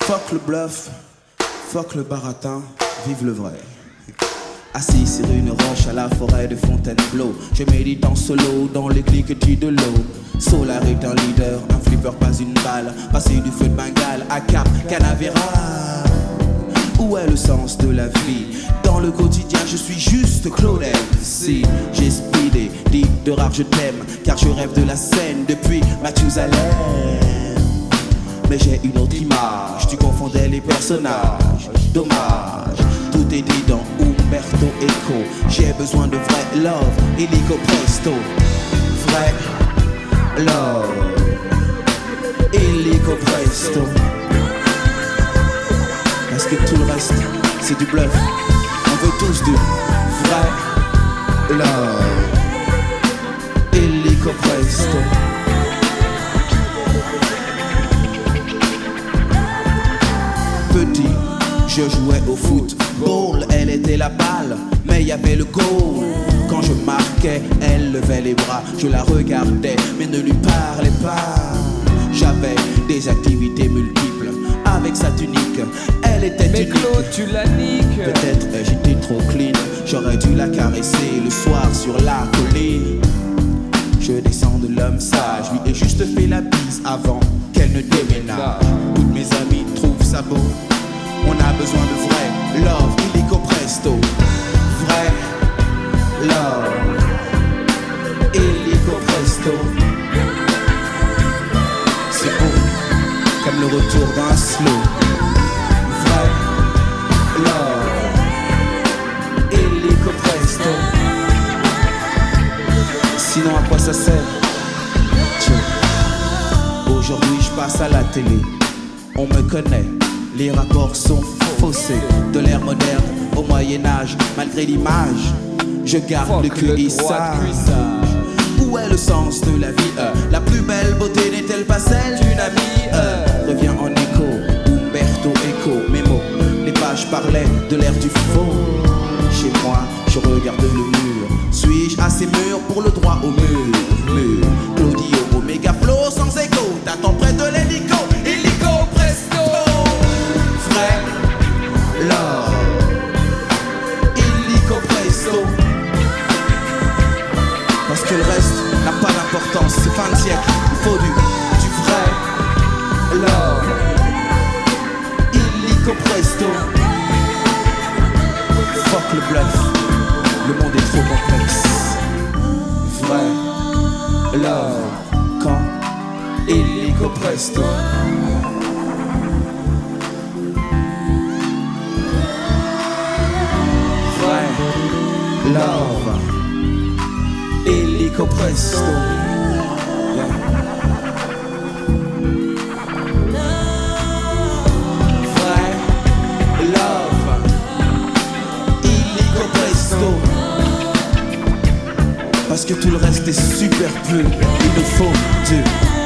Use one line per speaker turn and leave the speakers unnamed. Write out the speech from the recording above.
Fuck le bluff, fuck le baratin, vive le vrai. Assis sur une roche à la forêt de Fontainebleau, je médite en solo dans les cliquetis de l'eau. Solar est un leader, un flipper pas une balle, passé du feu de Bengale à Cap Canaveral. Où est le sens de la vie? Dans le quotidien je suis juste Claude MC. J'ai speedé, dit de rare je t'aime, car je rêve de la scène depuis Mathusalem. Mais j'ai une autre image, tu confondais les personnages. Dommage, tout est dit dans Umberto Eco. J'ai besoin de vrai love, illico presto. Vrai love, illico presto. Parce que tout le reste, c'est du bluff. On veut tous du vrai love, illico presto. Petit, je jouais au football, elle était la balle, mais il y avait le goal. Quand je marquais, elle levait les bras, je la regardais, mais ne lui parlais pas. J'avais des activités multiples avec sa tunique, elle était
mais
unique.
Claude, tu la niques.
Peut-être j'étais trop clean, j'aurais dû la caresser le soir sur la colline. Je descends de l'homme sage, lui ai juste fait la bise avant qu'elle ne déménage. Toutes mes amies trouvent ça beau, on a besoin de vrai love, illico presto. Vrai love, illico presto. C'est beau, comme le retour d'un slow. Vrai love, illico presto. Sinon à quoi ça sert? Aujourd'hui je passe à la télé, on me connaît, les rapports sont faussés. De l'ère moderne au Moyen-Âge, malgré l'image, je garde le cuissage. Où est le sens de la vie? La plus belle beauté n'est-elle pas celle d'une amie? Reviens en écho, Umberto Eco, mes mots, les pages parlaient de l'ère du faux. Chez moi, je regarde le mur, suis-je assez mûr pour le droit au mur? Claudio, Omega Flow sans écho, t'attends près de l'hélico, illico presto. Vrai love, illico presto. Parce que le reste n'a pas d'importance, c'est fin de siècle, il faut du vrai love, illico presto. Fuck le bluff, le monde est trop complexe. Vrai love, quand illico presto. Vrai love, illico presto. Vrai love, illico presto. Parce que tout le reste est superflu, il nous faut du